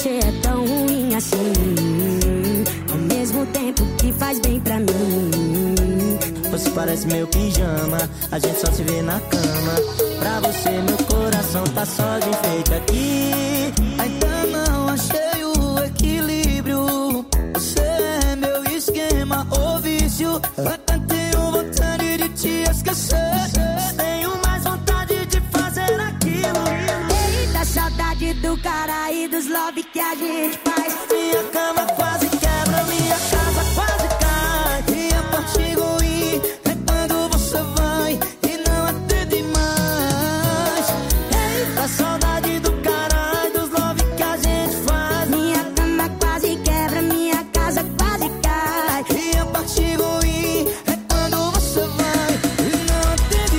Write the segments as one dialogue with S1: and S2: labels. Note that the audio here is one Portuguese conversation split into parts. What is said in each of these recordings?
S1: você é tão ruim assim, ao mesmo tempo que faz bem pra mim.
S2: Você parece meu pijama, a gente só se vê na cama. Pra você meu coração tá só de enfeite aqui.
S3: Ainda não achei o equilíbrio. Você é meu esquema ou vício. Até tenho vontade de te esquecer.
S2: Tenho mais vontade de fazer aquilo.
S1: Eita, saudade do cara e dos love que a gente faz.
S2: Minha cama quase quebra, minha casa quase cai.
S3: E a parte ruim é quando você vai e não atende mais.
S2: Eita, saudade do cara e dos love que a gente faz.
S1: Minha cama quase quebra, minha casa quase cai.
S3: E a parte ruim é quando você vai e não atende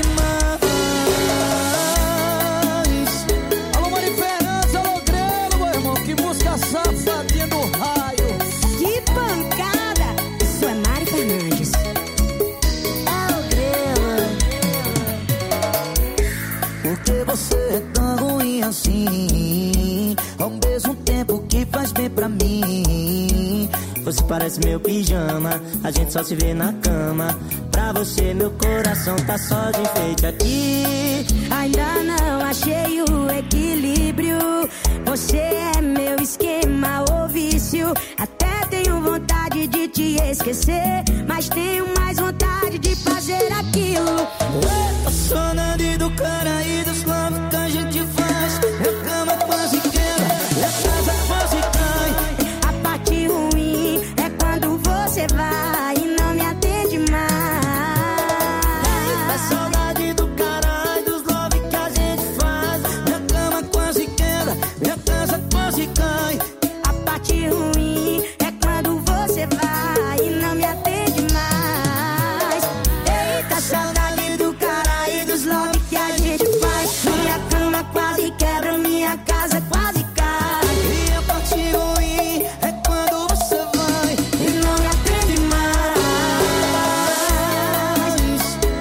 S3: mais. Alô, Mari Fernandes, alô, Grelo, meu irmão. Que música safadinha do raio.
S1: Que pancada! Isso é Mari Fernandes.
S3: Por que você é tão ruim assim, ao mesmo tempo que faz bem pra mim?
S2: Você parece meu pijama, a gente só se vê na cama. Pra você meu coração tá só de enfeite aqui.
S1: Ainda não achei o equilíbrio. Você é meu esquema ou vício. Até tenho vontade de te esquecer, mas tenho mais vontade de fazer aquilo.
S3: A saudade do cara e dos love que a gente faz. Minha cama quase quebra, minha casa quase cai.
S1: A parte ruim é quando você vai e não me atende mais.
S2: A saudade do cara e dos love que a gente faz.
S3: Minha cama quase quebra, minha casa quase cai.
S1: A parte ruim é quando você vai e não me atende mais. Eita, saudade do cara e dos love que a gente faz. Minha cama quase quebra, minha casa quase cai.
S3: E a parte ruim é quando você vai
S1: E não me atende mais.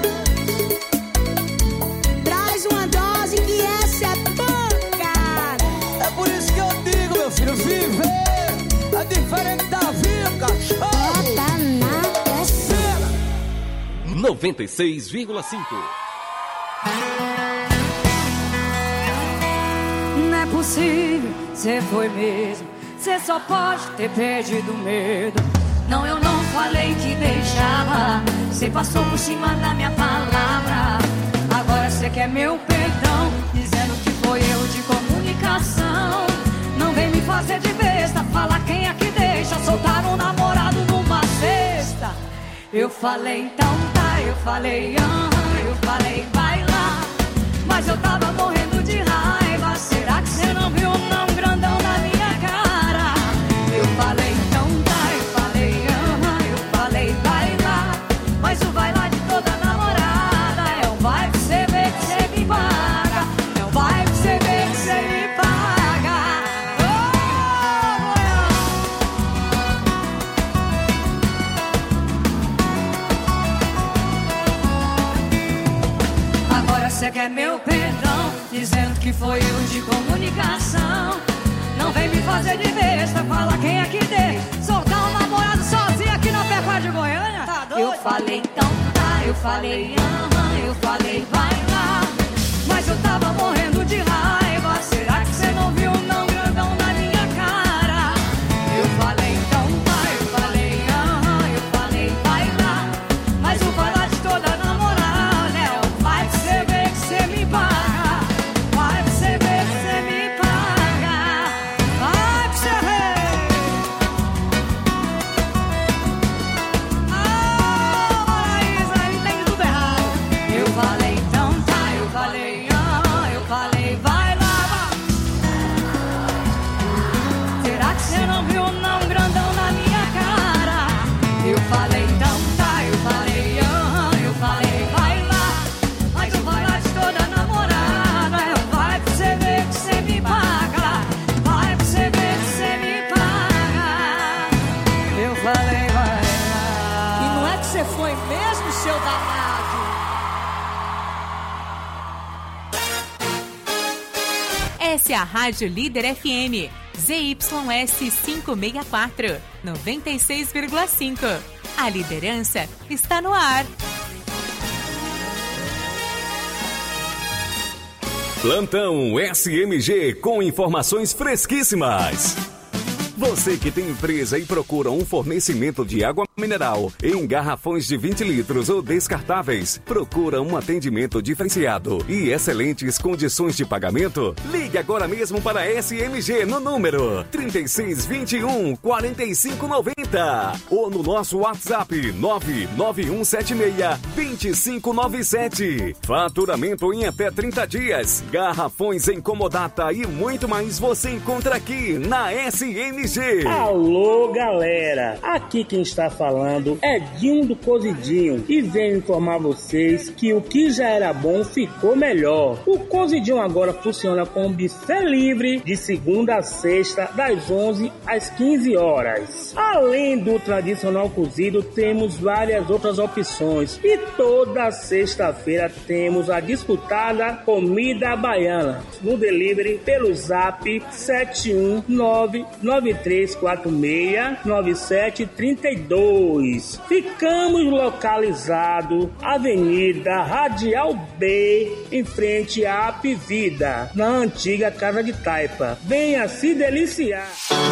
S1: Traz uma dose que essa é pancada.
S3: É por isso que eu digo, meu filho, viver é diferente da vida, cachorro.
S1: Bota na terceira.
S4: 96,5.
S5: Não é possível, cê foi mesmo. Cê só pode ter perdido o medo. Não, eu não falei que deixava. Cê passou por cima da minha palavra. Agora cê quer meu perdão, dizendo que foi erro de comunicação. Não vem me fazer de besta, fala quem é que deixa soltar um namorado numa cesta. Eu falei então tá, eu falei eu falei vai lá. Mas eu tava morrendo de raiva. Será que cê não viu um não grandão na minha cara? Eu falei então tá, eu falei eu falei vai lá. Mas o vai lá de toda namorada é um vai que cê vê que cê me paga. É um vai que cê vê que cê me paga. Agora cê quer meu perdão, dizendo que foi erro de comunicação. Não vem me fazer de besta, fala quem é que dê. Soltar um namorado sozinho aqui na Pecuária de Goiânia? Tá doido? Eu falei então tá, eu falei eu falei vai lá. Mas eu tava morrendo de raiva. Será que cê não viu um não grandão na minha cara? Eu falei então tá, eu falei vai lá. Mas o vai lá de toda namorada é o vai que cê vê que cê me paga. Vai que cê vê que cê me paga. Vai que cê vê. Ah, Maraísa, entende tudo errado. Eu falei então
S4: Essa é a Rádio Líder FM, ZYS 564, 96,5. A liderança está no ar.
S6: Plantão SMG com informações fresquíssimas. Você que tem empresa e procura um fornecimento de água mineral em garrafões de 20 litros ou descartáveis, procura um atendimento diferenciado e excelentes condições de pagamento? Ligue agora mesmo para a SMG no número 3621-4590 ou no nosso WhatsApp 99176-2597. Faturamento em até 30 dias. Garrafões em comodata e muito mais você encontra aqui na SMG.
S7: Alô, galera! Aqui quem está falando é Dinho do Cozidinho e venho informar vocês que o que já era bom ficou melhor. O Cozidinho agora funciona com buffet livre de segunda a sexta, das 11 às 15 horas. Além do tradicional cozido, temos várias outras opções e toda sexta-feira temos a disputada comida baiana no delivery pelo zap 71993469732. Ficamos localizados Avenida Radial B, em frente à Apivida, na antiga Casa de Taipa. Venha se deliciar.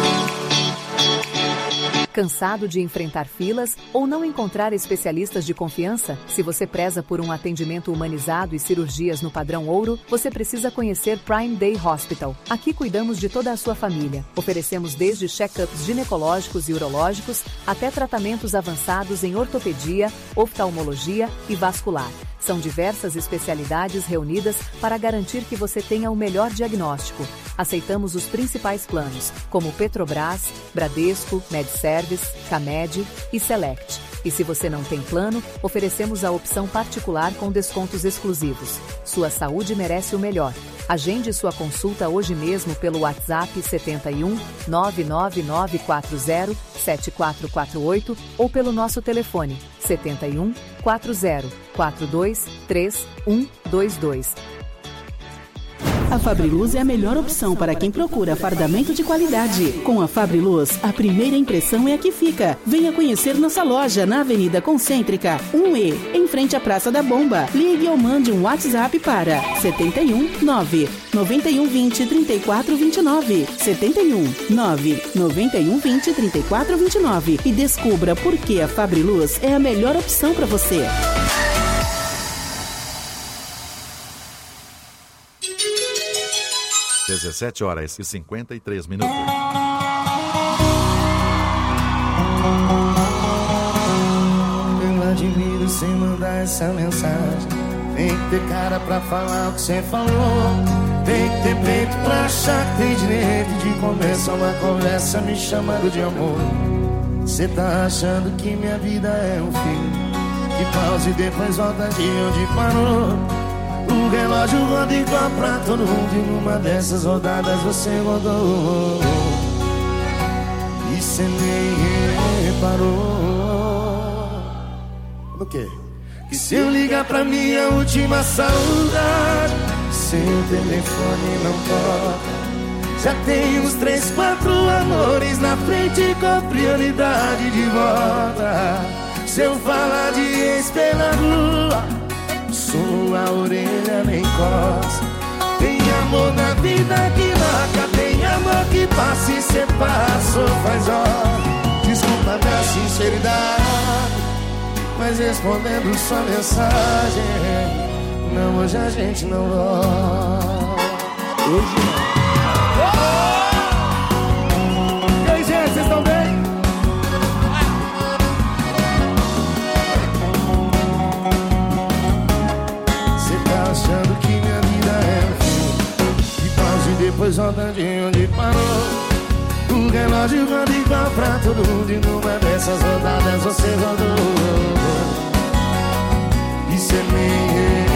S8: Cansado de enfrentar filas ou não encontrar especialistas de confiança? Se você preza por um atendimento humanizado e cirurgias no padrão ouro, você precisa conhecer Prime Day Hospital. Aqui cuidamos de toda a sua família. Oferecemos desde check-ups ginecológicos e urológicos até tratamentos avançados em ortopedia, oftalmologia e vascular. São diversas especialidades reunidas para garantir que você tenha o melhor diagnóstico. Aceitamos os principais planos, como Petrobras, Bradesco, MedService, Camed e Select. E se você não tem plano, oferecemos a opção particular com descontos exclusivos. Sua saúde merece o melhor. Agende sua consulta hoje mesmo pelo WhatsApp 71 99940 7448 ou pelo nosso telefone 71 40 42 3122.
S9: A Fabriluz é a melhor opção para quem procura fardamento de qualidade. Com a Fabriluz, a primeira impressão é a que fica. Venha conhecer nossa loja na Avenida Concêntrica 1E, em frente à Praça da Bomba. Ligue ou mande um WhatsApp para 71 9 9120 3429. 71 9 9120 3429 e descubra por que a Fabriluz é a melhor opção para você.
S10: Às 17h53.
S3: Eu admiro sem mandar essa mensagem. Tem que ter cara pra falar o que você falou. Tem que ter peito pra achar que tem direito de começar uma conversa me chamando de amor. Cê tá achando que minha vida é um filme que pausa e depois volta de onde parou. O relógio roda igual pra todo mundo e numa dessas rodadas você rodou. E cê nem reparou. O quê? Que se eu ligar pra minha última saudade, seu telefone não toca. Já tem uns 3, 4 amores na frente com prioridade de volta. Se eu falar de ex pela rua, sua orelha nem coça. Tem amor na vida que marca, tem amor que passa e cê passou faz hora. Desculpa minha sinceridade, mas respondendo sua mensagem, não, hoje a gente não volta. Hoje não. E aí, gente, vocês estão bem? Achando que minha vida é um filme que pausa e depois volta de onde parou. O relógio roda igual pra todo mundo e numa dessas rodadas você rodou. E cê nem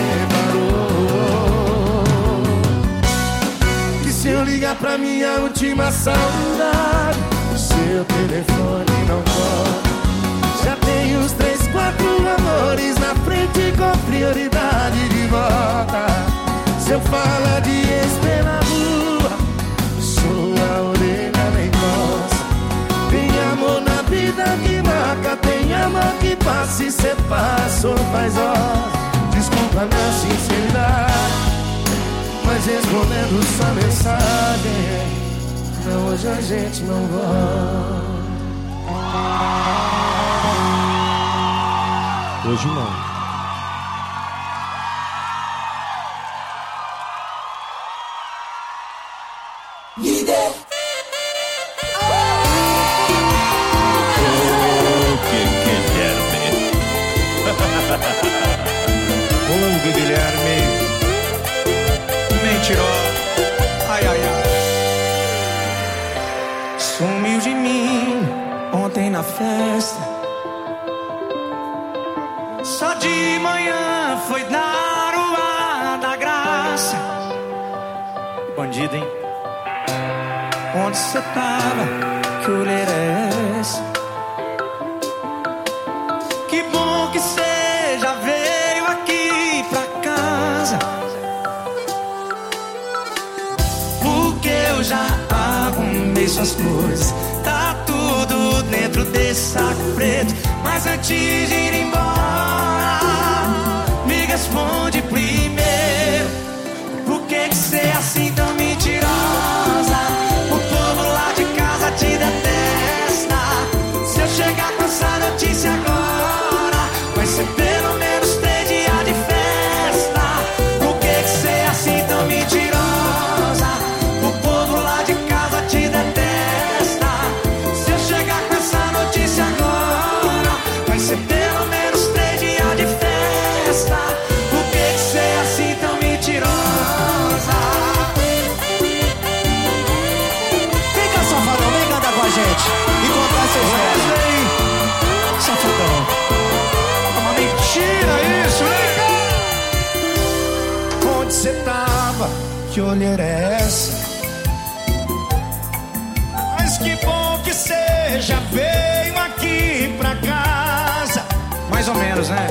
S3: reparou que se eu ligar pra minha última saudade, o seu telefone não toca. Já tem uns 3, 4 amores na frente com prioridade de volta. Se eu falar de ex pela rua, amor que passa e cê passou faz horas. Desculpa minha sinceridade, mas respondendo sua mensagem, não, hoje a gente não volta.
S11: Hoje não.
S3: Líder.
S11: Ô, Guilherme, mentiroso, ai, ai, ai. Sumiu de mim ontem na festa. Só de manhã foi dar o ar da graça. Bandido, hein? Onde cê tava? Que olheira é essa? Que bom que cê já veio aqui pra casa, porque eu já arrumei suas coisas. Tá tudo dentro desse saco preto. Mas antes de ir embora, me responde primeiro: por que cê é assim tão mentirosa? O povo lá de casa te detesta. Se eu chegar com essa notícia agora, vai ser pelo menos 3 dias de festa. Por que cê é assim tão mentirosa? O povo lá de casa te detesta. Se eu chegar com essa notícia agora, vai ser pelo menos 3 dias de festa. Por que cê é assim tão mentirosa?
S3: Vem cá, safadão, vem cantar com a gente e contar seus
S11: Wesley, safadão. É uma mentira isso, né?
S3: Onde cê tava? Que olheira é essa?
S11: Mas que bom que cê já veio aqui pra casa. Mais ou menos, né?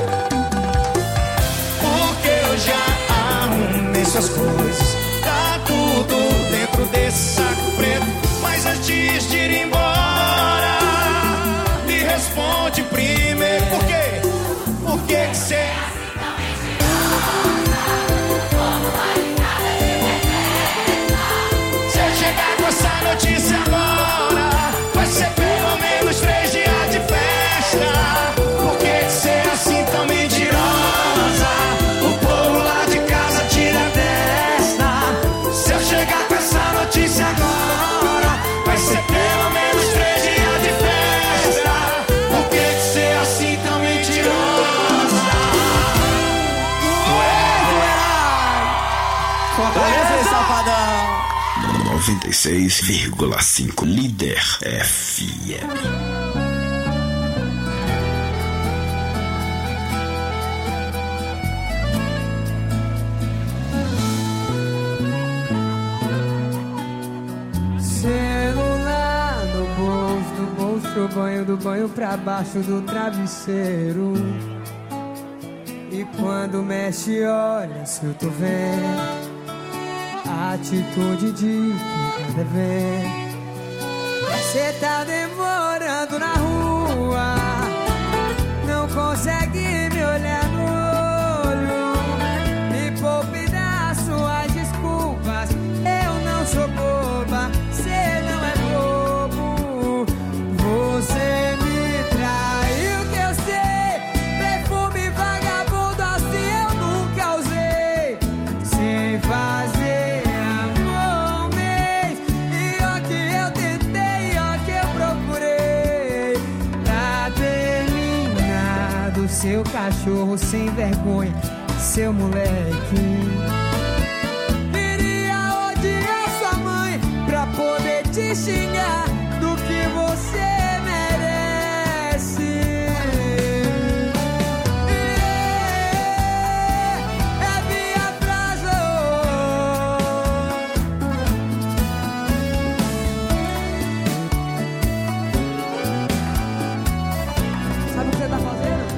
S3: Porque eu já arrumei suas coisas.
S11: Tá tudo dentro desse saco preto. Mas antes de ir embora, me responde primeiro: por quê? Por que cê... Se eu chegar com essa notícia agora, vai ser pelo menos 3 dias de festa. Por que cê é assim tão mentirosa? O povo lá de casa te detesta. Se eu chegar com essa notícia agora, vai ser pelo menos 3 dias de festa. Por que cê é assim tão mentirosa?
S3: Fortaleza, safadão.
S12: 96,5 Líder FM.
S13: Celular no bolso, banho do banho pra baixo do travesseiro. E quando mexe, olha se eu tô vendo. Atitude de quem tá devendo. Cê tá demorando na rua, não consegue me olhar no olho. Me poupe das suas desculpas, eu não sou boba, cê não é bobo. Você me traiu, que eu sei. Perfume vagabundo assim eu nunca usei. Sem fazer amor mês. E ó que eu tentei, ó que eu procurei. Tá terminado, seu cachorro sem vergonha, seu moleque. Queria odiar sua mãe pra poder te xingar do que você merece. É minha frase. Sabe o que você tá fazendo?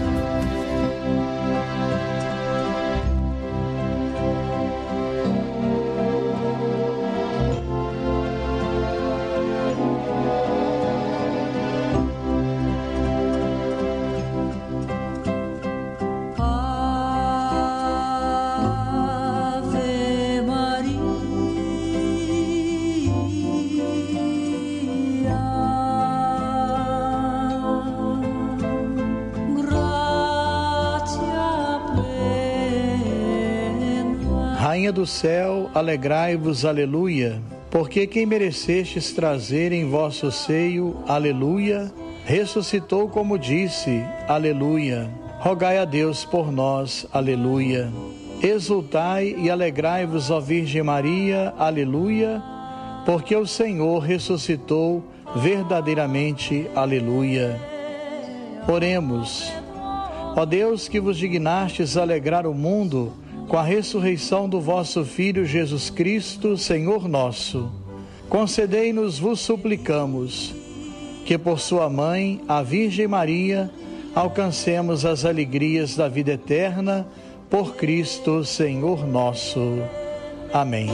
S14: Rainha do céu, alegrai-vos, aleluia, porque quem merecestes trazer em vosso seio, aleluia, ressuscitou como disse, aleluia. Rogai a Deus por nós, aleluia. Exultai e alegrai-vos, ó Virgem Maria, aleluia, porque o Senhor ressuscitou verdadeiramente, aleluia. Oremos. Ó Deus, que vos dignastes alegrar o mundo com a ressurreição do vosso Filho Jesus Cristo, Senhor nosso, concedei-nos, vos suplicamos, que por sua mãe, a Virgem Maria, alcancemos as alegrias da vida eterna, por Cristo, Senhor nosso. Amém.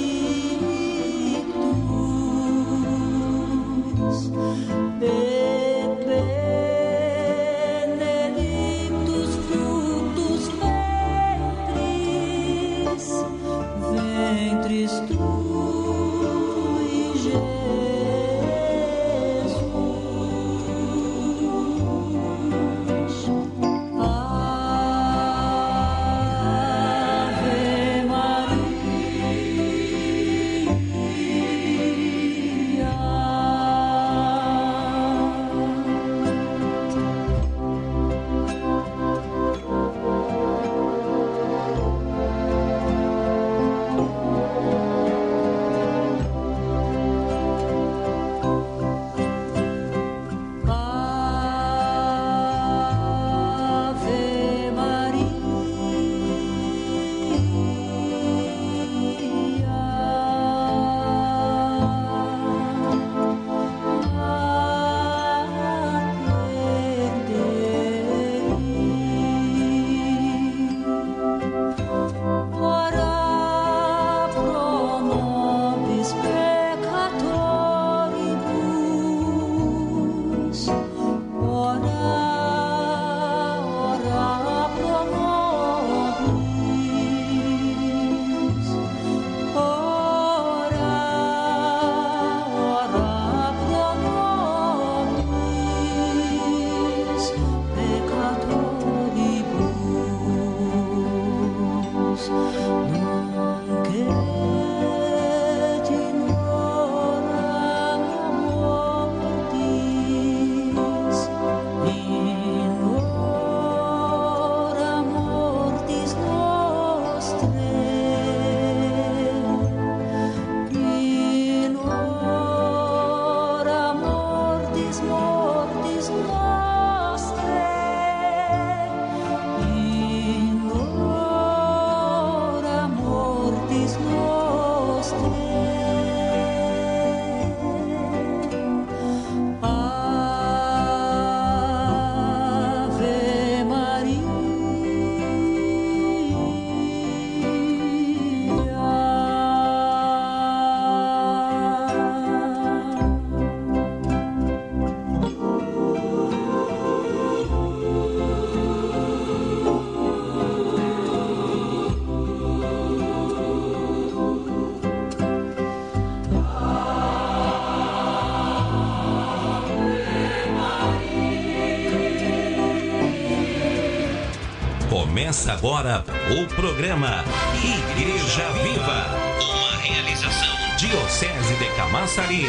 S15: Começa agora o programa Igreja Viva, uma realização Diocese de Camaçari.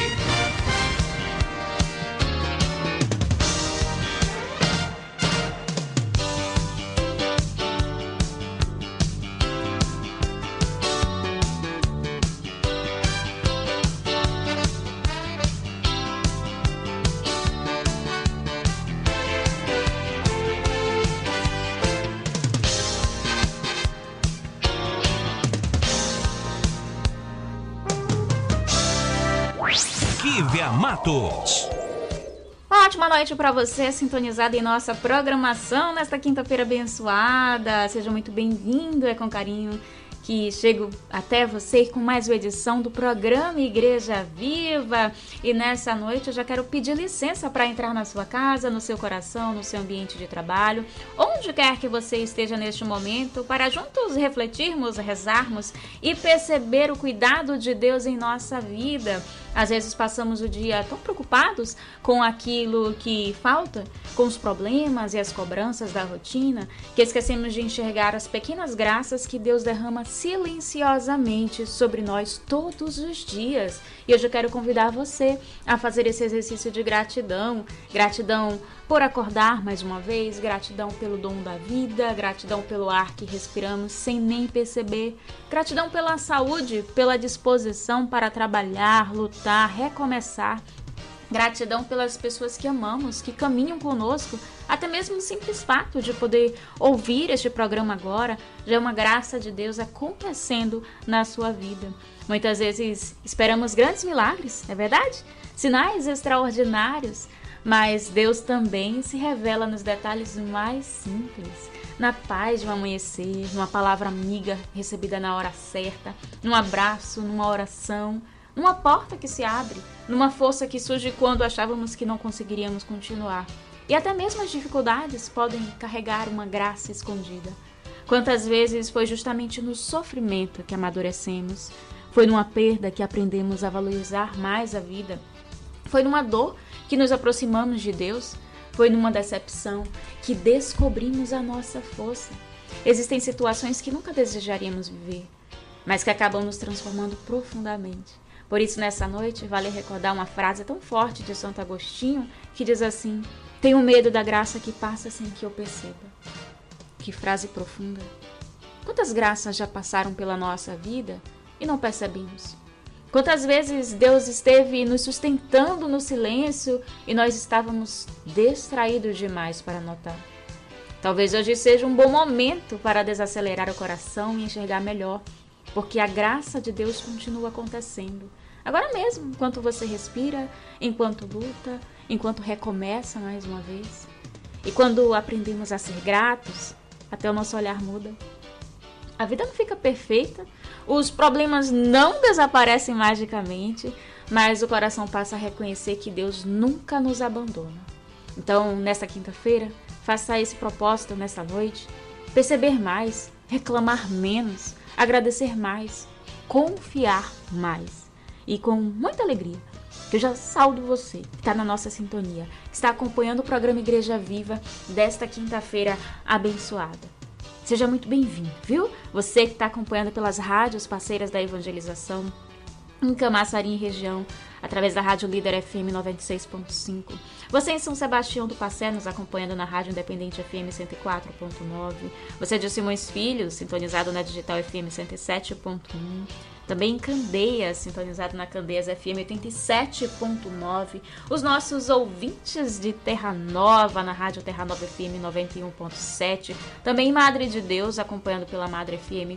S15: Matos.
S16: Ótima noite para você, sintonizado em nossa programação nesta quinta-feira abençoada. Seja muito bem-vindo, é com carinho que chego até você com mais uma edição do programa Igreja Viva. E nessa noite eu já quero pedir licença para entrar na sua casa, no seu coração, no seu ambiente de trabalho, onde quer que você esteja neste momento, para juntos refletirmos, rezarmos e perceber o cuidado de Deus em nossa vida. Às vezes passamos o dia tão preocupados com aquilo que falta, com os problemas e as cobranças da rotina, que esquecemos de enxergar as pequenas graças que Deus derrama silenciosamente sobre nós todos os dias. E hoje eu quero convidar você a fazer esse exercício de gratidão. Gratidão por acordar mais uma vez, gratidão pelo dom da vida, gratidão pelo ar que respiramos sem nem perceber, gratidão pela saúde, pela disposição para trabalhar, lutar, recomeçar. Gratidão pelas pessoas que amamos, que caminham conosco, até mesmo o simples fato de poder ouvir este programa agora já é uma graça de Deus acontecendo na sua vida. Muitas vezes esperamos grandes milagres, não é verdade? Sinais extraordinários, mas Deus também se revela nos detalhes mais simples, na paz de um amanhecer, numa palavra amiga recebida na hora certa, num abraço, numa oração, numa porta que se abre, numa força que surge quando achávamos que não conseguiríamos continuar. E até mesmo as dificuldades podem carregar uma graça escondida. Quantas vezes foi justamente no sofrimento que amadurecemos? Foi numa perda que aprendemos a valorizar mais a vida? Foi numa dor que nos aproximamos de Deus? Foi numa decepção que descobrimos a nossa força? Existem situações que nunca desejaríamos viver, mas que acabam nos transformando profundamente. Por isso, nessa noite, vale recordar uma frase tão forte de Santo Agostinho, que diz assim: tenho medo da graça que passa sem que eu perceba. Que frase profunda! Quantas graças já passaram pela nossa vida e não percebemos? Quantas vezes Deus esteve nos sustentando no silêncio e nós estávamos distraídos demais para notar? Talvez hoje seja um bom momento para desacelerar o coração e enxergar melhor, porque a graça de Deus continua acontecendo. Agora mesmo, enquanto você respira, enquanto luta, enquanto recomeça mais uma vez. E quando aprendemos a ser gratos, até o nosso olhar muda. A vida não fica perfeita, os problemas não desaparecem magicamente, mas o coração passa a reconhecer que Deus nunca nos abandona. Então, nesta quinta-feira, faça esse propósito nesta noite, perceber mais, reclamar menos, agradecer mais, confiar mais. E com muita alegria, que eu já saúdo você, que está na nossa sintonia, que está acompanhando o programa Igreja Viva desta quinta-feira abençoada. Seja muito bem-vindo, viu? Você que está acompanhando pelas rádios parceiras da evangelização, em Camaçari e região, através da Rádio Líder FM 96.5. Você em São Sebastião do Passé, nos acompanhando na Rádio Independente FM 104.9. Você de Simões Filhos, sintonizado na Digital FM 107.1. Também em Candeias, sintonizado na Candeias FM 87.9. Os nossos ouvintes de Terra Nova, na Rádio Terra Nova FM 91.7. Também em Madre de Deus, acompanhando pela Madre FM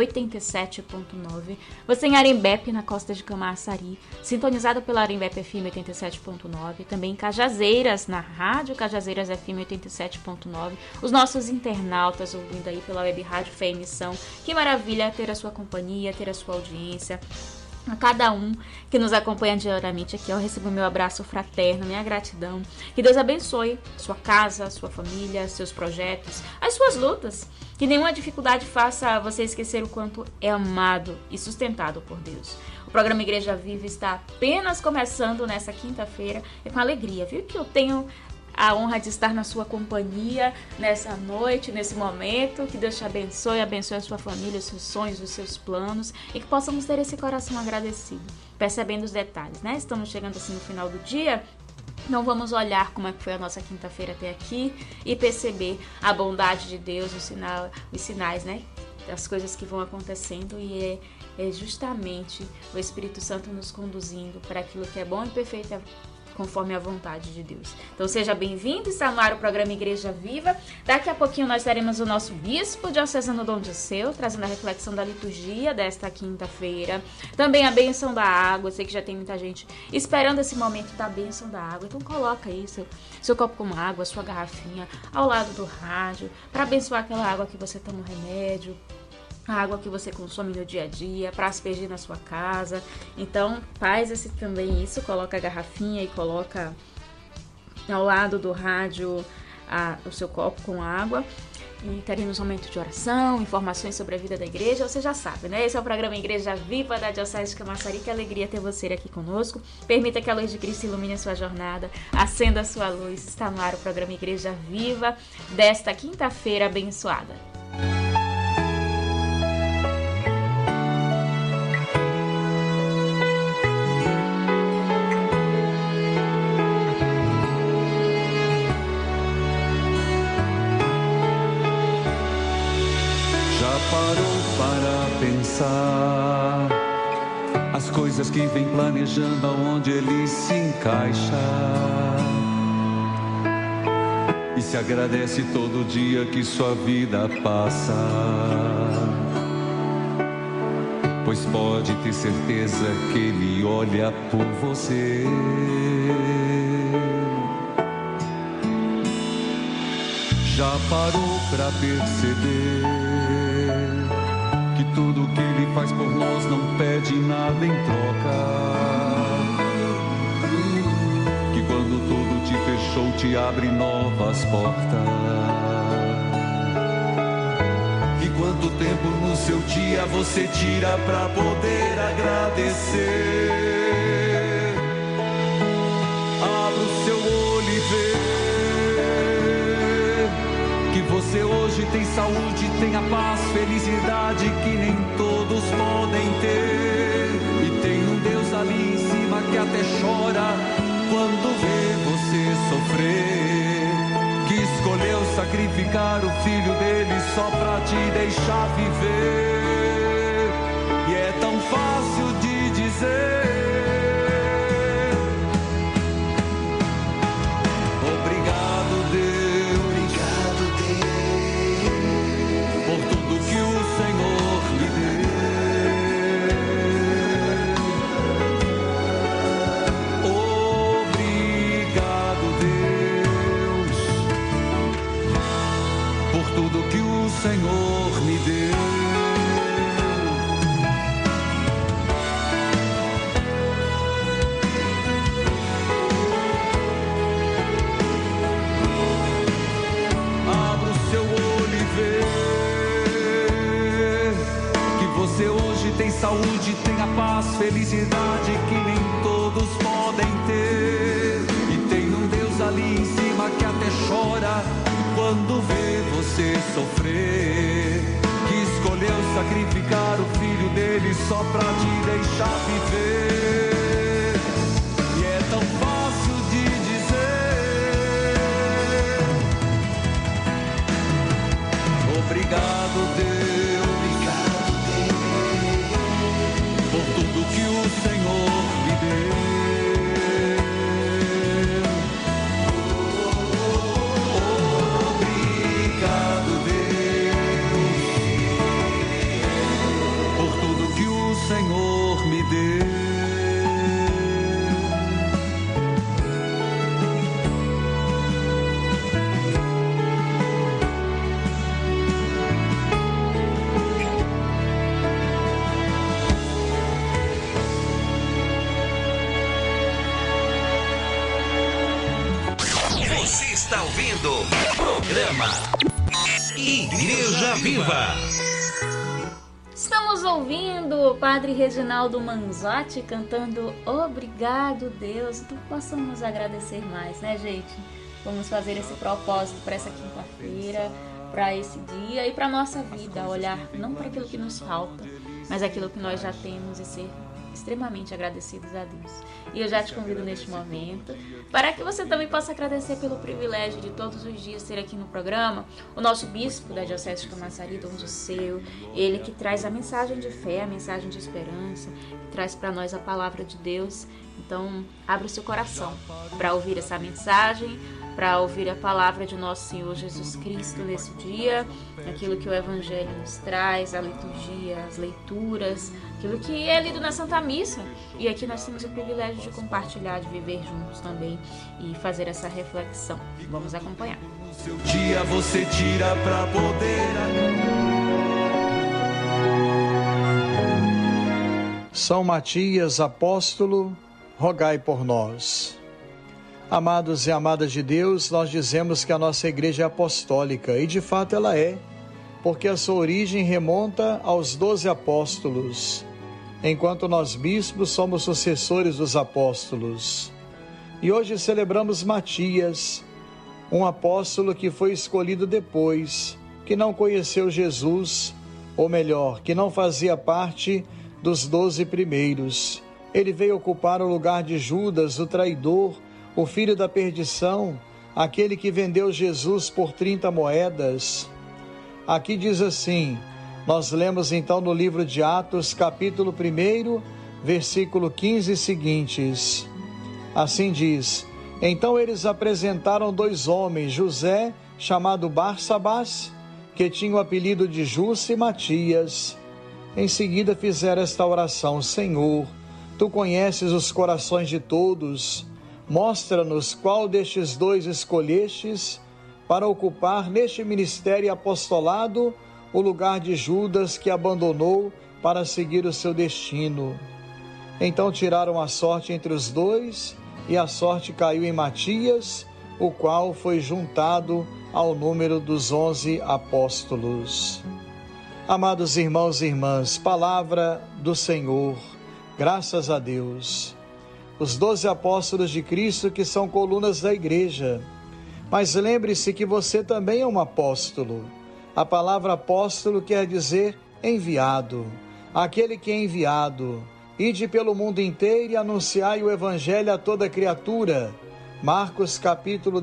S16: 87.9. Você em Arembepe, na costa de Camaçari, sintonizado pela Arembepe FM 87.9. Também em Cajazeiras, na Rádio Cajazeiras FM 87.9. Os nossos internautas ouvindo aí pela Web Rádio Fé e Missão. Que maravilha ter a sua companhia, ter a sua audiência. A cada um que nos acompanha diariamente aqui, eu recebo meu abraço fraterno, minha gratidão. Que Deus abençoe sua casa, sua família, seus projetos, as suas lutas. Que nenhuma dificuldade faça você esquecer o quanto é amado e sustentado por Deus. O programa Igreja Viva está apenas começando nessa quinta-feira. É com alegria, viu? Que eu tenho a honra de estar na sua companhia nessa noite, nesse momento. Que Deus te abençoe, abençoe a sua família, os seus sonhos, os seus planos, e que possamos ter esse coração agradecido, percebendo os detalhes, né? Estamos chegando assim no final do dia, então vamos olhar como é que foi a nossa quinta-feira até aqui e perceber a bondade de Deus, os sinais, né? Das coisas que vão acontecendo, e é justamente o Espírito Santo nos conduzindo para aquilo que é bom e perfeito, conforme a vontade de Deus. Então seja bem-vindo, está no ar o programa Igreja Viva. Daqui a pouquinho nós teremos o nosso bispo diocesano Dom Disseu, trazendo a reflexão da liturgia desta quinta-feira. Também a bênção da água. Eu sei que já tem muita gente esperando esse momento da bênção da água. Então coloca aí seu copo com água, sua garrafinha ao lado do rádio, para abençoar aquela água que você toma um remédio, a água que você consome no dia a dia, para aspergir na sua casa. Então faz também isso, coloca a garrafinha e coloca ao lado do rádio o seu copo com água. E teremos um momento de oração, informações sobre a vida da igreja. Você já sabe, né? Esse é o programa Igreja Viva da Diocese de Camaçari. Que alegria ter você aqui conosco. Permita que a luz de Cristo ilumine a sua jornada, acenda a sua luz. Está no ar o programa Igreja Viva desta quinta-feira abençoada.
S17: pensar as coisas que vem planejando, aonde ele se encaixa. E se agradece todo dia que sua vida passa, pois pode ter certeza que ele olha por você. Já parou pra perceber que tudo que ele faz por nós não pede nada em troca? Que quando tudo te fechou, te abre novas portas. E quanto tempo no seu dia você tira pra poder agradecer? Abra o seu olho e vê que você hoje tem saúde, tem a paz, felicidade que nem todos podem ter. E tem um Deus ali em cima que até chora quando vê você sofrer, que escolheu sacrificar o filho dele só pra te deixar viver. E é tão fácil de dizer: obrigado, Deus, obrigado, Deus, por tudo que o Senhor me deu. Tudo que o Senhor me deu. Abra o seu olho e vê que você hoje tem saúde, tem a paz, felicidade que nem todos podem ter. E tem um Deus ali em cima que até chora quando vê você sofrer, que escolheu sacrificar o filho dele só pra te deixar viver. E é tão fácil de dizer: obrigado, Deus, obrigado, Deus, por tudo que o Senhor me deu. Senhor me deu.
S15: Você está ouvindo o programa Igreja Viva.
S16: Estamos ouvindo o Padre Reginaldo Manzotti cantando Obrigado, Deus. Então possamos agradecer mais, né, gente? Vamos fazer esse propósito para essa quinta-feira, para esse dia e para a nossa vida. Olhar não para aquilo que nos falta, mas aquilo que nós já temos e ser extremamente agradecidos a Deus. E eu já te convido neste momento para que você também possa agradecer pelo privilégio de todos os dias ter aqui no programa o nosso bispo da Diocese de Camaçari, Dom Jusceu, ele que traz a mensagem de fé, a mensagem de esperança, que traz para nós a palavra de Deus. Então, abra o seu coração para ouvir essa mensagem, para ouvir a palavra de nosso Senhor Jesus Cristo nesse dia, aquilo que o Evangelho nos traz, a liturgia, as leituras, aquilo que é lido na Santa Missa. E aqui nós temos o privilégio de compartilhar, de viver juntos também e fazer essa reflexão. Vamos acompanhar.
S17: Seu dia você tira pra poder.
S14: São Matias, apóstolo, rogai por nós. Amados e amadas de Deus, nós dizemos que a nossa igreja é apostólica, e de fato ela é, porque a sua origem remonta aos 12 apóstolos, enquanto nós bispos somos sucessores dos apóstolos. E hoje celebramos Matias, um apóstolo que foi escolhido depois, que não conheceu Jesus, ou melhor, que não fazia parte dos 12 primeiros. Ele veio ocupar o lugar de Judas, o traidor, o filho da perdição, aquele que vendeu Jesus por 30 moedas. Aqui diz assim: Nós lemos então no livro de Atos, capítulo 1, versículo 15 seguintes. Assim diz: então eles apresentaram 2 homens, José, chamado Barsabás, que tinha o apelido de Justo, e Matias. Em seguida fizeram esta oração: Senhor, Tu conheces os corações de todos, mostra-nos qual destes 2 escolhestes para ocupar neste ministério apostolado o lugar de Judas, que abandonou para seguir o seu destino. Então tiraram a sorte entre os 2, e a sorte caiu em Matias, o qual foi juntado ao número dos 11 apóstolos. Amados irmãos e irmãs, palavra do Senhor, graças a Deus. Os 12 apóstolos de Cristo, que são colunas da igreja. Mas lembre-se que você também é um apóstolo. A palavra apóstolo quer dizer enviado. Aquele que é enviado. Ide pelo mundo inteiro e anunciai o evangelho a toda criatura. Marcos capítulo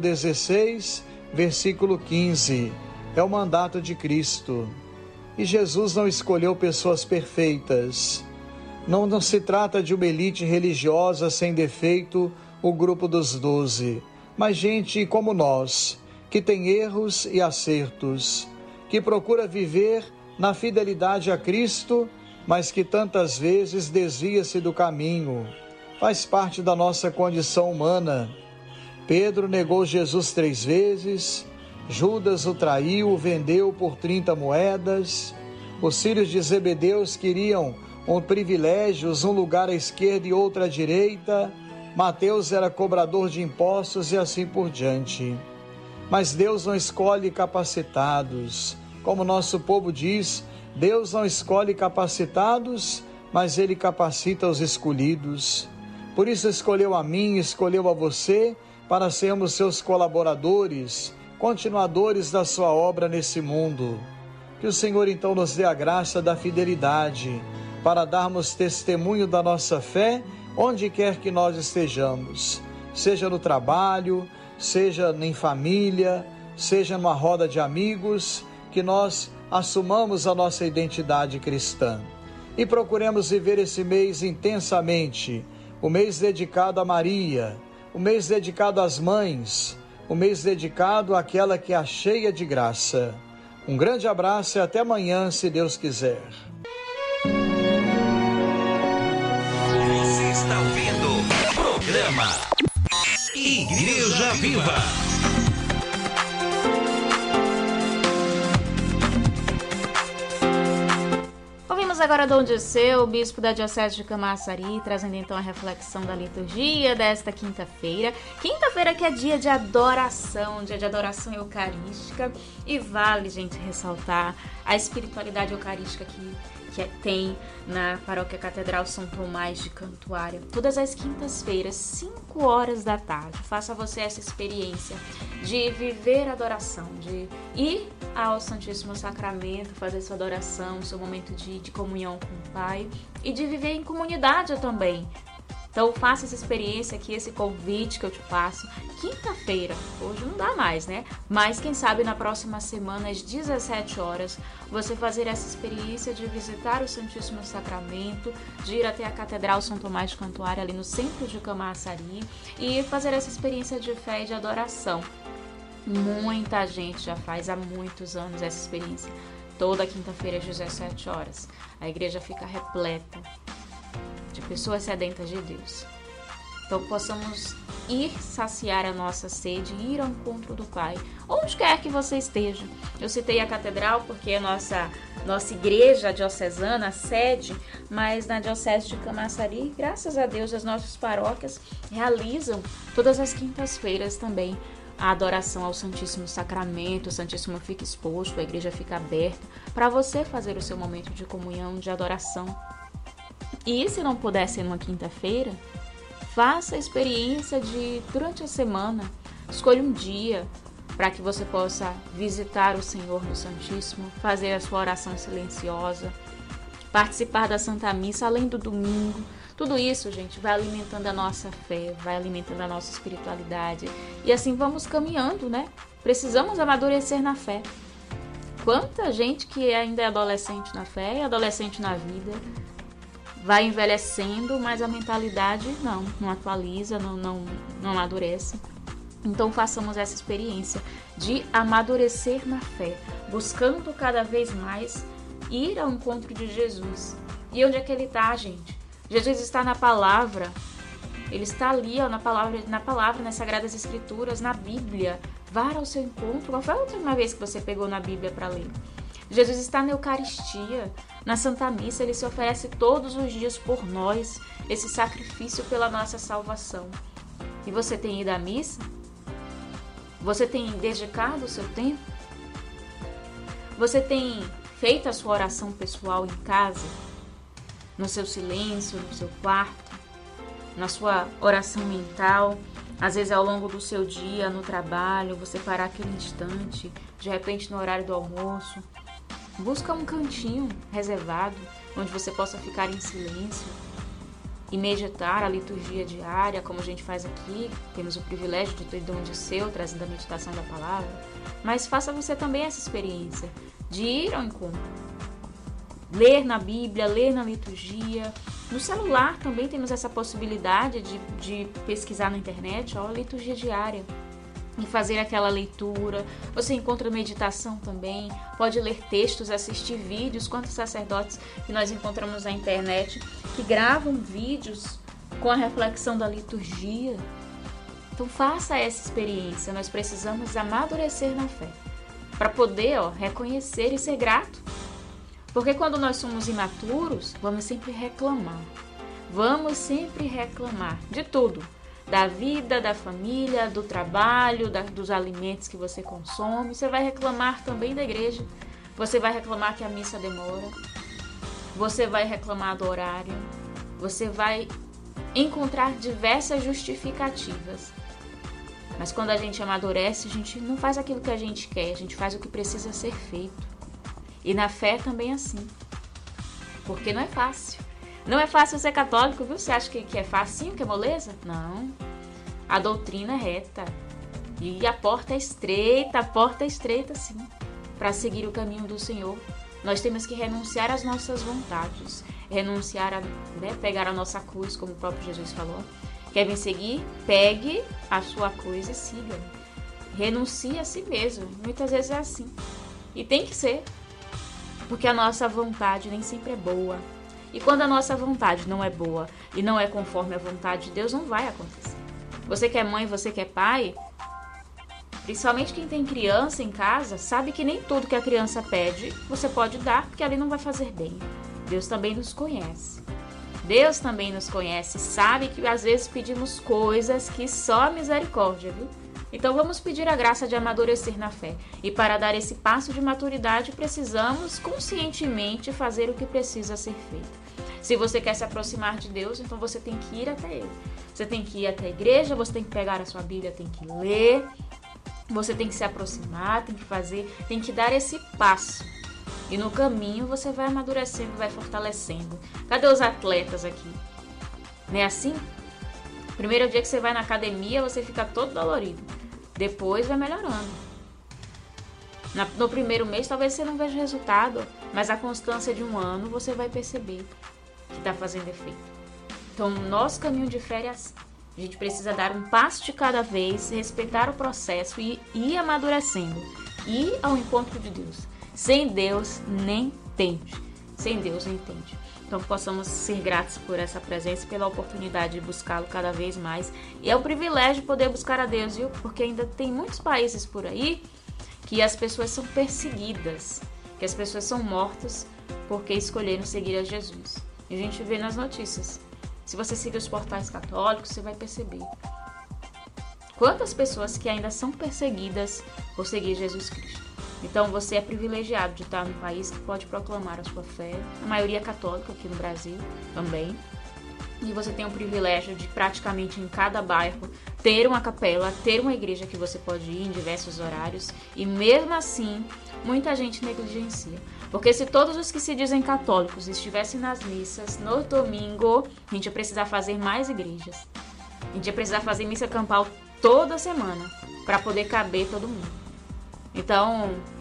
S14: 16, versículo 15. É o mandato de Cristo. E Jesus não escolheu pessoas perfeitas. Não se trata de uma elite religiosa sem defeito, o grupo dos 12, mas gente como nós, que tem erros e acertos, que procura viver na fidelidade a Cristo, mas que tantas vezes desvia-se do caminho. Faz parte da nossa condição humana. Pedro negou Jesus 3 vezes, Judas o traiu, o vendeu por 30 moedas. Os filhos de Zebedeus queriam privilégios, um lugar à esquerda e outro à direita. Mateus era cobrador de impostos e assim por diante. Mas Deus não escolhe capacitados. Como nosso povo diz, Deus não escolhe capacitados, mas Ele capacita os escolhidos. Por isso escolheu a mim, escolheu a você, para sermos seus colaboradores, continuadores da sua obra nesse mundo. Que o Senhor então nos dê a graça da fidelidade, para darmos testemunho da nossa fé, onde quer que nós estejamos, seja no trabalho, seja em família, seja numa roda de amigos, que nós assumamos a nossa identidade cristã e procuremos viver esse mês intensamente, o mês dedicado a Maria, o mês dedicado às mães, o mês dedicado àquela que é a cheia de graça. Um grande abraço e até amanhã, se Deus quiser.
S15: Você está ouvindo o programa Igreja Viva.
S16: Ouvimos agora Dom Dirceu, bispo da Diocese de Camaçari, trazendo então a reflexão da liturgia desta quinta-feira. Quinta-feira que é dia de adoração eucarística. E vale, gente, ressaltar a espiritualidade eucarística que tem na Paróquia Catedral São Tomás de Cantuária. Todas as quintas-feiras, 5 horas da tarde. Faça você essa experiência de viver a adoração, de ir ao Santíssimo Sacramento, fazer sua adoração, seu momento de comunhão com o Pai e de viver em comunidade também. Então faça essa experiência aqui, esse convite que eu te passo. Quinta-feira, hoje não dá mais, né? Mas quem sabe na próxima semana, às 17 horas, você fazer essa experiência de visitar o Santíssimo Sacramento, de ir até a Catedral São Tomás de Cantuária, ali no centro de Camaçari, e fazer essa experiência de fé e de adoração. Muita gente já faz há muitos anos essa experiência. Toda quinta-feira às 17 horas. A igreja fica repleta de pessoas sedentas de Deus. Então possamos ir saciar a nossa sede, ir ao encontro do Pai, onde quer que você esteja. Eu citei a catedral porque é nossa igreja diocesana, a sede, mas na Diocese de Camaçari, graças a Deus, as nossas paróquias realizam todas as quintas-feiras também a adoração ao Santíssimo Sacramento. O Santíssimo fica exposto, a igreja fica aberta para você fazer o seu momento de comunhão, de adoração. E se não puder ser numa quinta-feira, faça a experiência de, durante a semana, escolha um dia para que você possa visitar o Senhor no Santíssimo, fazer a sua oração silenciosa, participar da Santa Missa, além do domingo. Tudo isso, gente, vai alimentando a nossa fé, vai alimentando a nossa espiritualidade. E assim vamos caminhando, né? Precisamos amadurecer na fé. Quanta gente que ainda é adolescente na fé e adolescente na vida, vai envelhecendo, mas a mentalidade não atualiza, não amadurece. Então façamos essa experiência de amadurecer na fé, buscando cada vez mais ir ao encontro de Jesus. E onde é que ele está, gente? Jesus está na palavra. Ele está ali, ó, na palavra, nas Sagradas Escrituras, na Bíblia. Vá ao seu encontro. Qual foi a última vez que você pegou na Bíblia para ler? Jesus está na Eucaristia, na Santa Missa. Ele se oferece todos os dias por nós, esse sacrifício pela nossa salvação. E você tem ido à missa? Você tem dedicado o seu tempo? Você tem feito a sua oração pessoal em casa? No seu silêncio, no seu quarto? Na sua oração mental? Às vezes ao longo do seu dia, no trabalho, você parar aquele instante, de repente no horário do almoço. Busca um cantinho reservado, onde você possa ficar em silêncio e meditar a liturgia diária, como a gente faz aqui. Temos o privilégio de ter dom de seu, trazendo a meditação da palavra. Mas faça você também essa experiência de ir ao encontro. Ler na Bíblia, ler na liturgia. No celular também temos essa possibilidade de pesquisar na internet, ó, a liturgia diária. E fazer aquela leitura. Você encontra meditação também, pode ler textos, assistir vídeos. Quantos sacerdotes que nós encontramos na internet que gravam vídeos com a reflexão da liturgia. Então faça essa experiência. Nós precisamos amadurecer na fé para poder, ó, reconhecer e ser grato. Porque quando nós somos imaturos, vamos sempre reclamar. Vamos sempre reclamar de tudo. Da vida, da família, do trabalho, dos alimentos que você consome. Você vai reclamar também da igreja. Você vai reclamar que a missa demora. Você vai reclamar do horário. Você vai encontrar diversas justificativas. Mas quando a gente amadurece, a gente não faz aquilo que a gente quer. A gente faz o que precisa ser feito. E na fé também é assim. Porque não é fácil. Não é fácil ser católico, viu? Você acha que é facinho, que é moleza? Não. A doutrina é reta. E a porta é estreita sim. Para seguir o caminho do Senhor, nós temos que renunciar às nossas vontades. Renunciar a pegar a nossa cruz, como o próprio Jesus falou. Quer me seguir? Pegue a sua cruz e siga. Renuncie a si mesmo. Muitas vezes é assim. E tem que ser. Porque a nossa vontade nem sempre é boa. E quando a nossa vontade não é boa e não é conforme a vontade de Deus, não vai acontecer. Você que é mãe, você que é pai, principalmente quem tem criança em casa, sabe que nem tudo que a criança pede você pode dar, porque ali não vai fazer bem. Deus também nos conhece. Deus também nos conhece, sabe que às vezes pedimos coisas que só a misericórdia, viu? Então vamos pedir a graça de amadurecer na fé. E para dar esse passo de maturidade, precisamos conscientemente fazer o que precisa ser feito. Se você quer se aproximar de Deus, então você tem que ir até Ele. Você tem que ir até a igreja, você tem que pegar a sua Bíblia, tem que ler. Você tem que se aproximar, tem que fazer, tem que dar esse passo. E no caminho você vai amadurecendo, vai fortalecendo. Cadê os atletas aqui? Não é assim? Primeiro dia que você vai na academia, você fica todo dolorido. Depois vai melhorando. No primeiro mês talvez você não veja resultado, mas a constância de um ano você vai perceber que está fazendo efeito. Então o nosso caminho de fé é assim. A gente precisa dar um passo de cada vez, respeitar o processo e ir amadurecendo. Ir ao encontro de Deus. Sem Deus nem tente. Sem Deus nem tente. Então que possamos ser gratos por essa presença e pela oportunidade de buscá-lo cada vez mais. E é um privilégio poder buscar a Deus, viu? Porque ainda tem muitos países por aí que as pessoas são perseguidas, que as pessoas são mortas porque escolheram seguir a Jesus. E a gente vê nas notícias. Se você seguir os portais católicos, você vai perceber quantas pessoas que ainda são perseguidas por seguir Jesus Cristo. Então você é privilegiado de estar num país que pode proclamar a sua fé. A maioria é católica aqui no Brasil também. E você tem o privilégio de praticamente em cada bairro ter uma capela, ter uma igreja que você pode ir em diversos horários. E mesmo assim, muita gente negligencia. Porque se todos os que se dizem católicos estivessem nas missas no domingo, a gente ia precisar fazer mais igrejas. A gente ia precisar fazer missa campal toda semana para poder caber todo mundo. Então,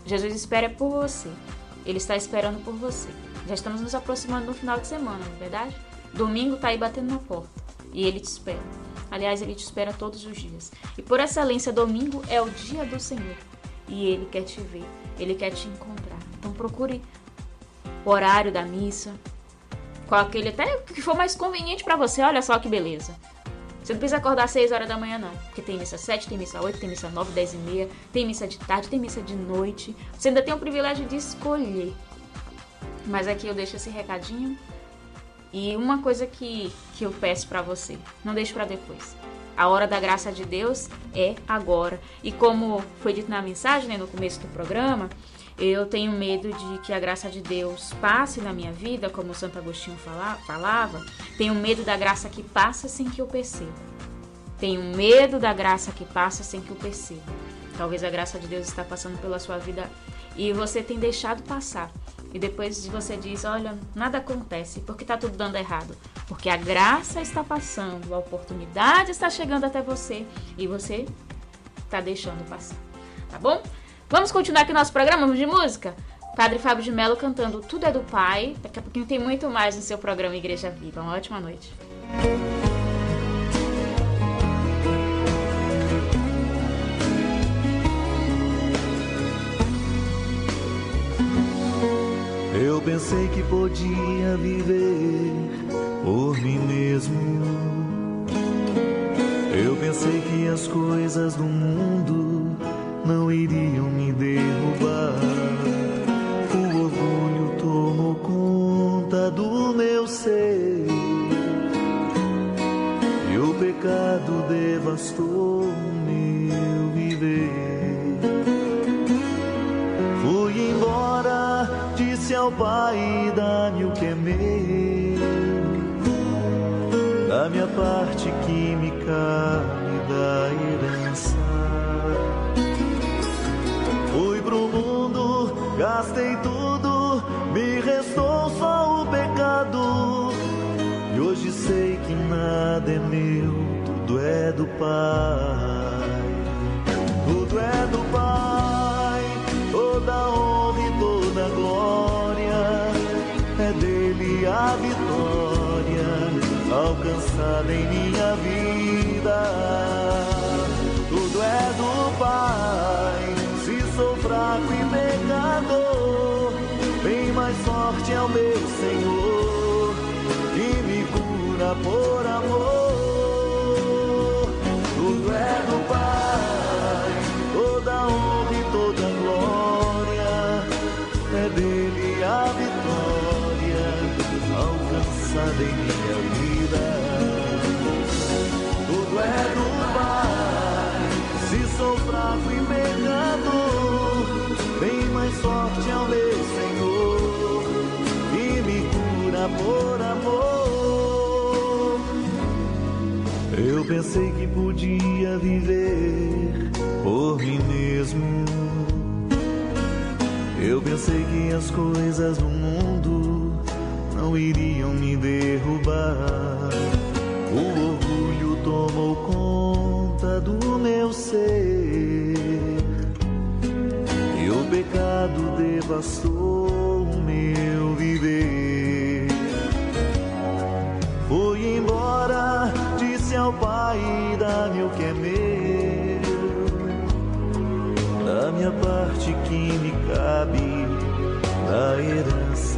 S16: Jesus espera por você. Ele está esperando por você. Já estamos nos aproximando do final de semana, não é verdade? Domingo está aí batendo na porta. E Ele te espera. Aliás, Ele te espera todos os dias. E por excelência, domingo é o dia do Senhor. E Ele quer te ver. Ele quer te encontrar. Então procure o horário da missa. Com aquele até que for mais conveniente para você. Olha só que beleza. Você não precisa acordar às 6 horas da manhã, não. Porque tem missa 7, tem missa 8, tem missa 9, 10 e meia. Tem missa de tarde, tem missa de noite. Você ainda tem o privilégio de escolher. Mas aqui eu deixo esse recadinho. E uma coisa que eu peço pra você. Não deixe pra depois. A hora da graça de Deus é agora. E como foi dito na mensagem, né, no começo do programa, eu tenho medo de que a graça de Deus passe na minha vida, como Santo Agostinho falava. Tenho medo da graça que passa sem que eu perceba. Tenho medo da graça que passa sem que eu perceba. Talvez a graça de Deus está passando pela sua vida e você tem deixado passar. E depois você diz, olha, nada acontece, porque está tudo dando errado. Porque a graça está passando, a oportunidade está chegando até você e você está deixando passar. Tá bom? Vamos continuar aqui nosso programa, vamos de música? Padre Fábio de Mello cantando Tudo é do Pai. Daqui a pouquinho tem muito mais no seu programa Igreja Viva. Uma ótima noite.
S18: Eu pensei que podia viver por mim mesmo. Eu pensei que as coisas do mundo não iriam me derrubar. O orgulho tomou conta do meu ser e o pecado devastou o meu viver. Fui embora, disse ao Pai, dá-me o que é meu, da minha parte que me cabe da herança. Fui pro mundo, gastei tudo, me restou só o pecado. E hoje sei que nada é meu, tudo é do Pai. Tudo é do Pai, toda honra e toda glória. É dele a vitória alcançada em minha vida. Tudo é do Pai. Sou fraco e pecador, bem mais forte é o meu Senhor, que me cura por amor. Tudo é do Pai, toda honra e toda glória, é dele a vitória alcançada em minha vida. Tudo é do Pai, se sou fraco e pecador, bem mais forte é o meu Senhor, e me cura por amor. Eu pensei que podia viver por mim mesmo. Eu pensei que as coisas do mundo não iriam me derrubar. O orgulho tomou conta do meu ser e o pecado devastou o meu viver. Fui embora, disse ao Pai, dá-me o que é meu, da minha parte que me cabe da herança.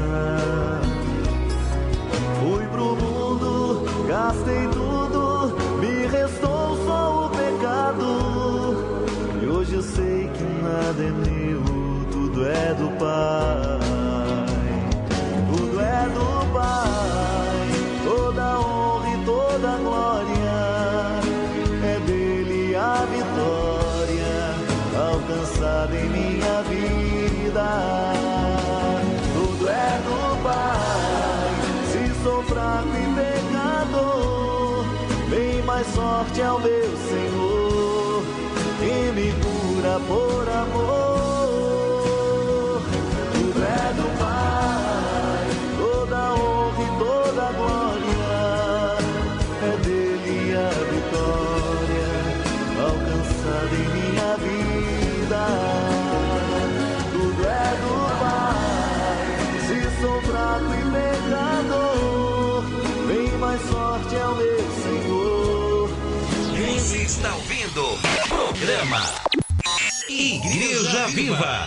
S18: Fui pro mundo, gastei tudo, me restou só o pecado. E hoje eu sei que nada é meu, tudo é do Pai. Tudo é do Pai, toda honra e toda glória, é dele a vitória alcançada em minha vida. Tudo é do Pai, se sou fraco e pecador, bem mais forte é o meu Senhor, e me cura por amor. Tudo é do Pai, toda honra e toda glória, é dele a vitória alcançada em minha vida.
S15: Igreja Viva.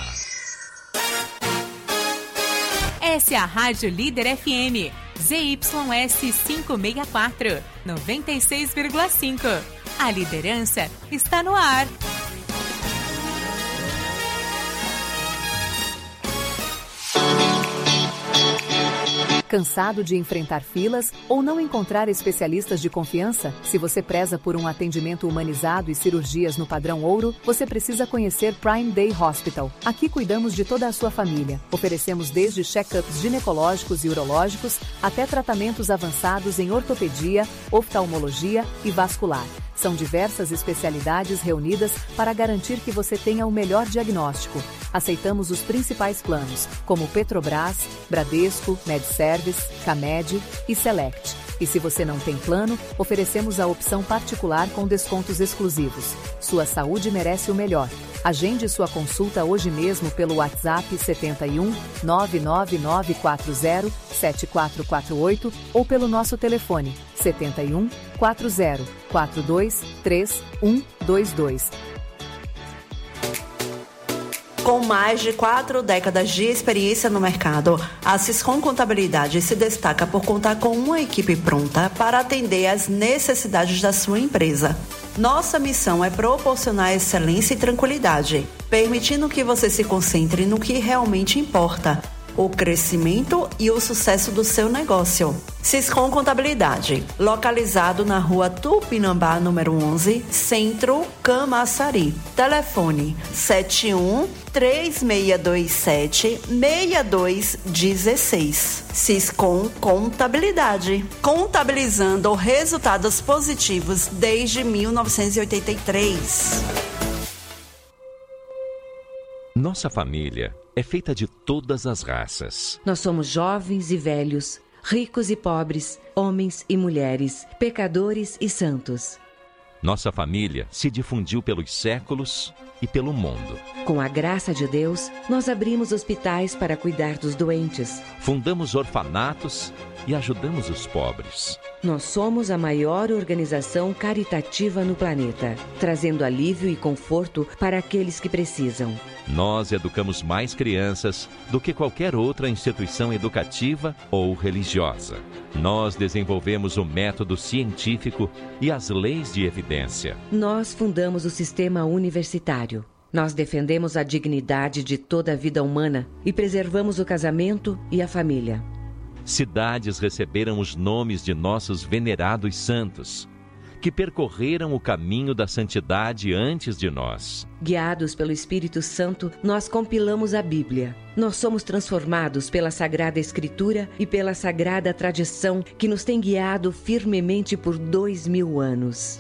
S4: Essa é a Rádio Líder FM, ZYS 564, 96,5. A liderança está no ar.
S8: Cansado de enfrentar filas ou não encontrar especialistas de confiança? Se você preza por um atendimento humanizado e cirurgias no padrão ouro, você precisa conhecer Prime Day Hospital. Aqui cuidamos de toda a sua família. Oferecemos desde check-ups ginecológicos e urológicos até tratamentos avançados em ortopedia, oftalmologia e vascular. São diversas especialidades reunidas para garantir que você tenha o melhor diagnóstico. Aceitamos os principais planos, como Petrobras, Bradesco, MedService, Camed e Select. E se você não tem plano, oferecemos a opção particular com descontos exclusivos. Sua saúde merece o melhor. Agende sua consulta hoje mesmo pelo WhatsApp 71 99940 7448 ou pelo nosso telefone 71 40 42 3122.
S19: Com mais de 4 décadas de experiência no mercado, a Siscom Contabilidade se destaca por contar com uma equipe pronta para atender às necessidades da sua empresa. Nossa missão é proporcionar excelência e tranquilidade, permitindo que você se concentre no que realmente importa: o crescimento e o sucesso do seu negócio. Siscom Contabilidade, localizado na rua Tupinambá, número 11, Centro, Camaçari. Telefone 71-3627-6216. Siscom Contabilidade, contabilizando resultados positivos desde 1983.
S20: Nossa família é feita de todas as raças.
S21: Nós somos jovens e velhos, ricos e pobres, homens e mulheres, pecadores e santos.
S20: Nossa família se difundiu pelos séculos e pelo mundo.
S21: Com a graça de Deus, nós abrimos hospitais para cuidar dos doentes.
S20: Fundamos orfanatos e ajudamos os pobres.
S21: Nós somos a maior organização caritativa no planeta, trazendo alívio e conforto para aqueles que precisam.
S20: Nós educamos mais crianças do que qualquer outra instituição educativa ou religiosa. Nós desenvolvemos o método científico e as leis de evidência.
S21: Nós fundamos o sistema universitário. Nós defendemos a dignidade de toda a vida humana e preservamos o casamento e a família.
S20: Cidades receberam os nomes de nossos venerados santos, que percorreram o caminho da santidade antes de nós.
S21: Guiados pelo Espírito Santo, nós compilamos a Bíblia. Nós somos transformados pela Sagrada Escritura e pela Sagrada Tradição, que nos tem guiado firmemente por 2000 anos.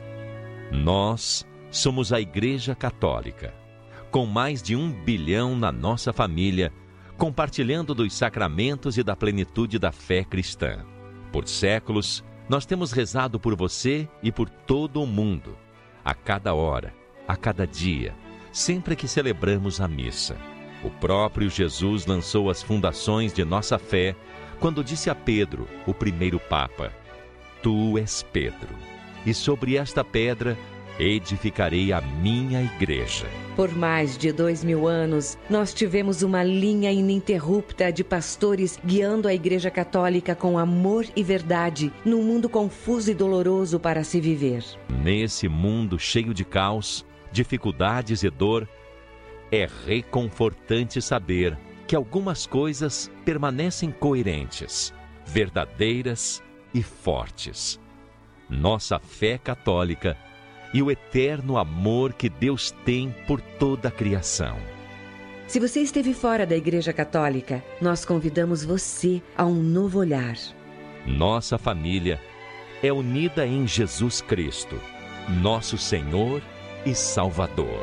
S20: Nós somos a Igreja Católica, com mais de 1 bilhão na nossa família, compartilhando dos sacramentos e da plenitude da fé cristã. Por séculos, nós temos rezado por você e por todo o mundo, a cada hora, a cada dia, sempre que celebramos a missa. O próprio Jesus lançou as fundações de nossa fé quando disse a Pedro, o primeiro Papa: Tu és Pedro, e sobre esta pedra edificarei a minha igreja.
S21: Por mais de 2000 anos, nós tivemos uma linha ininterrupta de pastores guiando a Igreja Católica com amor e verdade num mundo confuso e doloroso para se viver.
S20: Nesse mundo cheio de caos, dificuldades e dor, é reconfortante saber que algumas coisas permanecem coerentes, verdadeiras e fortes. Nossa fé católica e o eterno amor que Deus tem por toda a criação.
S21: Se você esteve fora da Igreja Católica, nós convidamos você a um novo olhar.
S20: Nossa família é unida em Jesus Cristo, nosso Senhor e Salvador.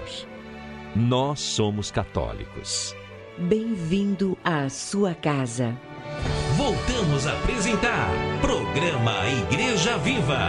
S20: Nós somos católicos.
S21: Bem-vindo à sua casa.
S15: Voltamos a apresentar Programa Igreja Viva.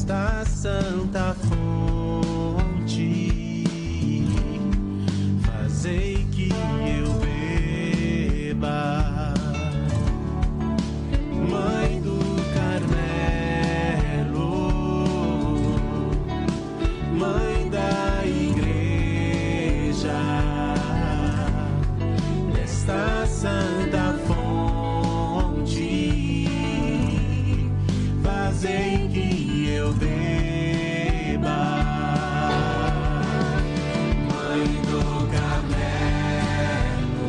S2: nesta santa fonte, fazei que eu beba. Mãe do Carmelo, Mãe da Igreja, nesta santa fonte, fazei que eu beba. Mãe do Carmelo,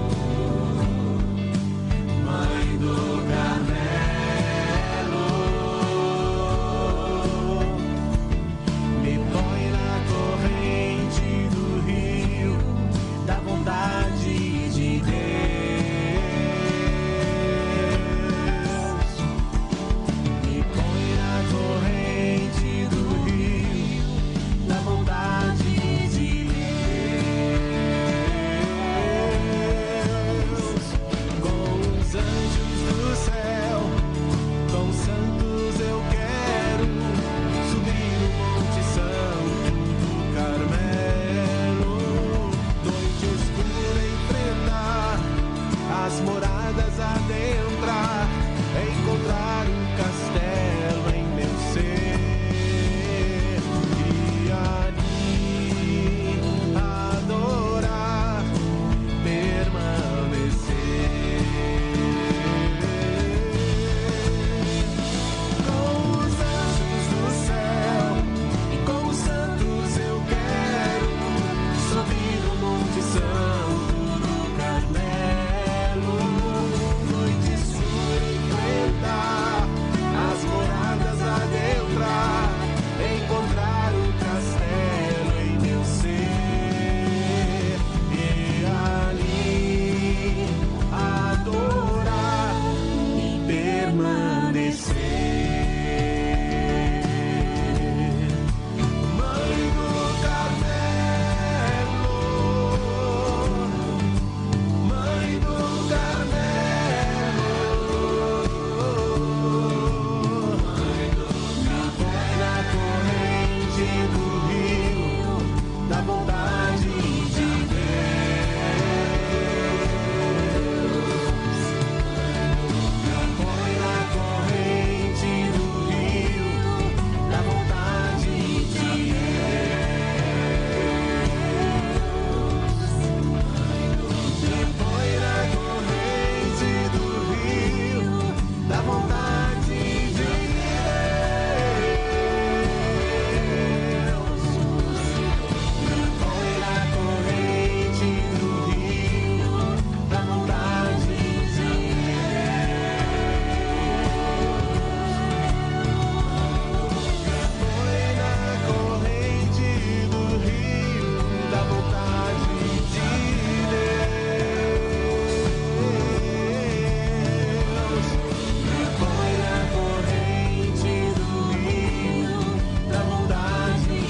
S2: Mãe do Carmelo, me põe na corrente do rio da vontade de Deus. Me põe na corrente do rio da vontade de Deus. Com os anjos do céu, com os santos eu quero subir o Monte Santo do Carmelo. Noite escura enfrentar, as moradas adentrar, encontrar um castelo em meu ser e ali adorar, permanecer. Com os anjos do céu e com os santos eu quero subir o Monte Santo do Carmelo. Noite escura enfrentar, as moradas adentrar, encontrar o castelo em meu ser e ali adorar e permanecer. Mãe do Carmelo, Mãe do Carmelo, Mãe do Carmelo, na corrente do rio da vontade de Deus. Põe na corrente do rio da vontade de Deus. Põe na corrente do rio da vontade de Deus. Põe na corrente do rio da vontade de Põe na corrente do rio da vontade de Deus. Põe na corrente do rio da vontade de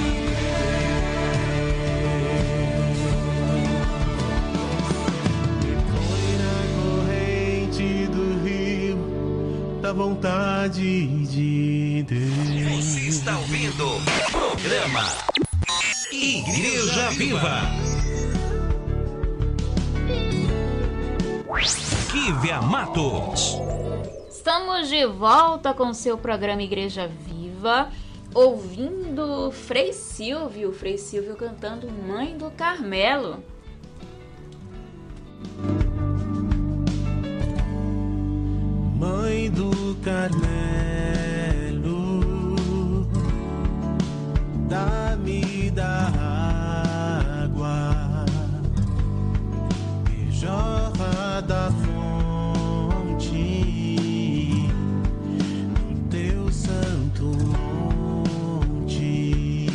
S2: Deus. Põe na corrente do rio da vontade de Deus.
S15: Você está ouvindo o programa Igreja Viva. Kívia Matos.
S16: Estamos de volta com o seu programa Igreja Viva, ouvindo Frei Silvio cantando Mãe do Carmelo.
S2: Mãe do Carmelo, dá-me da água que jorra da fonte do teu santo monte.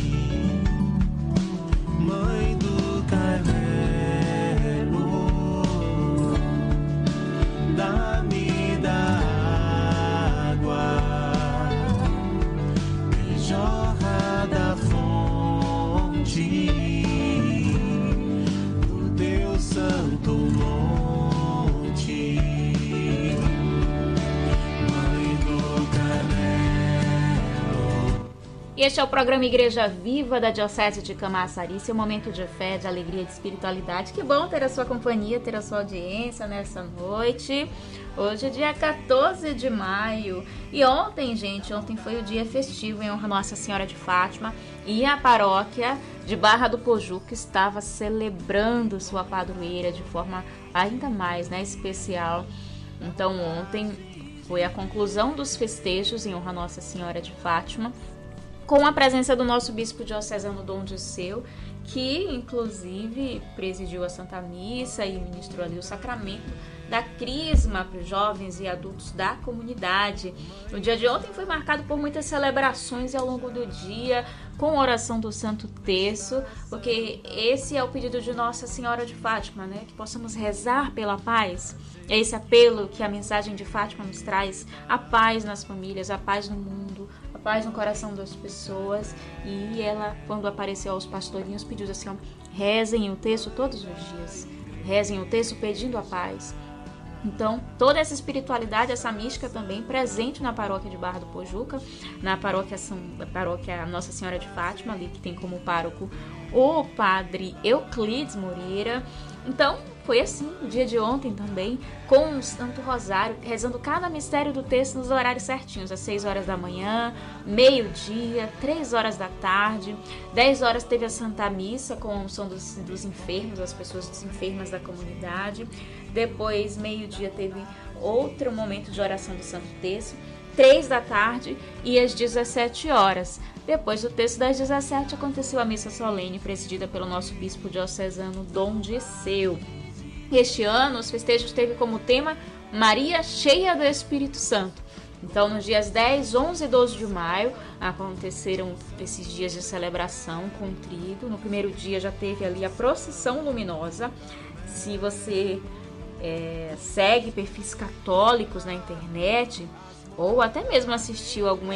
S2: Mãe do Carmelo, dá-me da água
S16: Este é o programa Igreja Viva da Diocese de Camaçari, seu momento de fé, de alegria, de espiritualidade. Que bom ter a sua companhia, ter a sua audiência nessa noite. Hoje é dia 14 de maio e ontem foi o dia festivo em honra a Nossa Senhora de Fátima e a paróquia de Barra do Pojuca estava celebrando sua padroeira de forma ainda mais, especial. Então ontem foi a conclusão dos festejos em honra a Nossa Senhora de Fátima, com a presença do nosso bispo diocesano Dom Dirceu, que inclusive presidiu a Santa Missa e ministrou ali o sacramento da Crisma para os jovens e adultos da comunidade. O dia de ontem foi marcado por muitas celebrações e ao longo do dia, com a oração do Santo Terço, porque esse é o pedido de Nossa Senhora de Fátima, que possamos rezar pela paz. É esse apelo que a mensagem de Fátima nos traz, a paz nas famílias, a paz no mundo, a paz no coração das pessoas. E ela, quando apareceu aos pastorinhos, pediu assim, rezem o terço todos os dias, rezem o terço pedindo a paz. Então, toda essa espiritualidade, essa mística também presente na paróquia de Barra do Pojuca, na paróquia Nossa Senhora de Fátima, ali que tem como pároco o padre Euclides Moreira. Então, foi assim o dia de ontem também, com o Santo Rosário, rezando cada mistério do texto nos horários certinhos, às 6 horas da manhã, meio-dia, 3 horas da tarde, 10 horas teve a Santa Missa com a unção dos enfermos, as pessoas enfermas da comunidade. Depois, meio-dia, teve outro momento de oração do Santo Terço, 3 da tarde e às 17 horas. Depois do terço das 17, aconteceu a missa solene, presidida pelo nosso bispo diocesano Dom Dirceu. Este ano, os festejos teve como tema Maria cheia do Espírito Santo. Então, nos dias 10, 11 e 12 de maio, aconteceram esses dias de celebração com trido. No primeiro dia já teve ali a procissão luminosa. Se você segue perfis católicos na internet, ou até mesmo assistiu algum